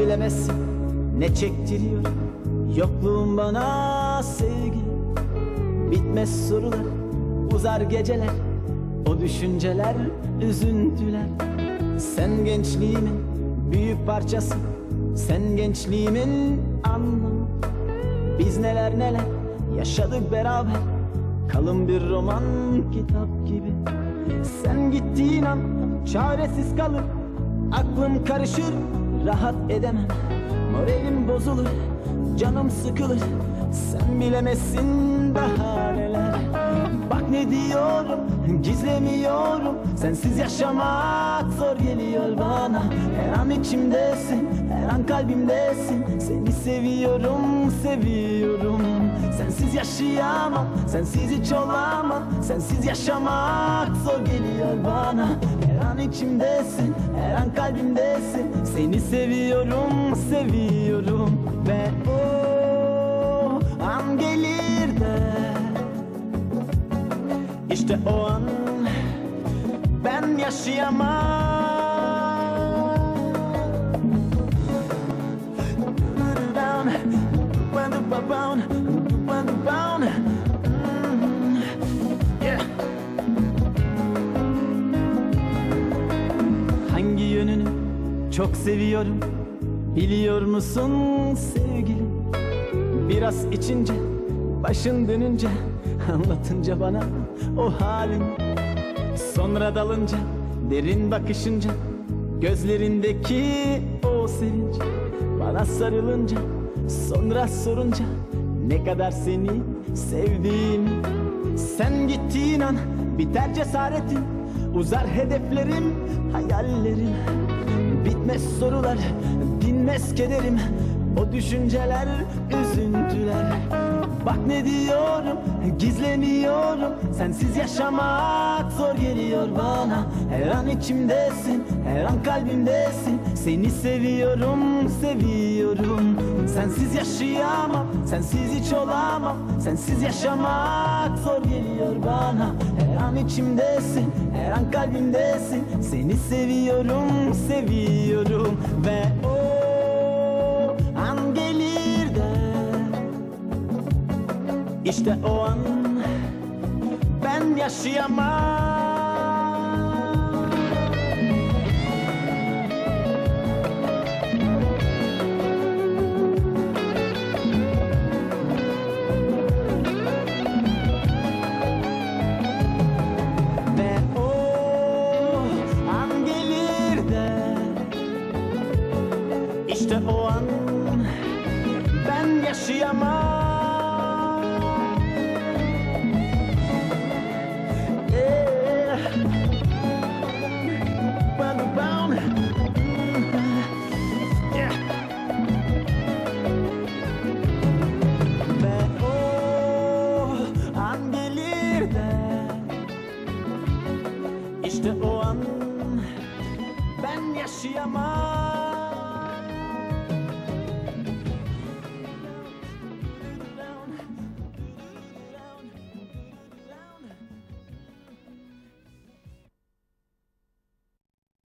söylemezsin ne çektiriyor yokluğun bana sevgi. Bitmez sorular, uzar geceler, o düşünceler, üzüntüler. Sen gençliğimin büyük parçası, sen gençliğimin anlamı. Biz neler neler yaşadık beraber, kalın bir roman kitap gibi. Sen gittiğin an çaresiz kalır, aklım karışır, rahat edemem. Moralim bozulur, canım sıkılır, sen bilemezsin daha neler. Bak ne diyorum, gizlemiyorum, sensiz yaşamak zor geliyor bana. Her an içimdesin, her an kalbimdesin, seni seviyorum, seviyorum. Sensiz yaşayamam, sensiz hiç olamam, sensiz yaşamak zor geliyor bana. Her an içimdesin, her an kalbimdesin, seni seviyorum, seviyorum. Ve o an gelir de, İşte o an ben yaşayamam. Hangi yönünü çok seviyorum biliyor musun sevgilim? Biraz içince, başın dönünce, anlatınca bana o halin. Sonra dalınca, derin bakışınca, gözlerindeki o sevinç. Bana sarılınca, sonra sorunca ne kadar seni sevdiğimi. Sen gittiğin an biter cesaretin, uzar hedeflerim, hayallerim. Bitmez sorular, dinmez kederim, o düşünceler, üzüntüler. Bak ne diyorum, gizlemiyorum, sensiz yaşamak zor geliyor bana. Her an içimdesin, her an kalbimdesin, seni seviyorum, seviyorum. Sensiz yaşayamam, sensiz hiç olamam, sensiz yaşamak zor geliyor bana. Her an içimdesin, her an kalbimdesin, seni seviyorum, seviyorum. Ve o an gelir de, İşte o an ben yaşayamam. Ve o an gelir de, İşte o an ben yaşayamam.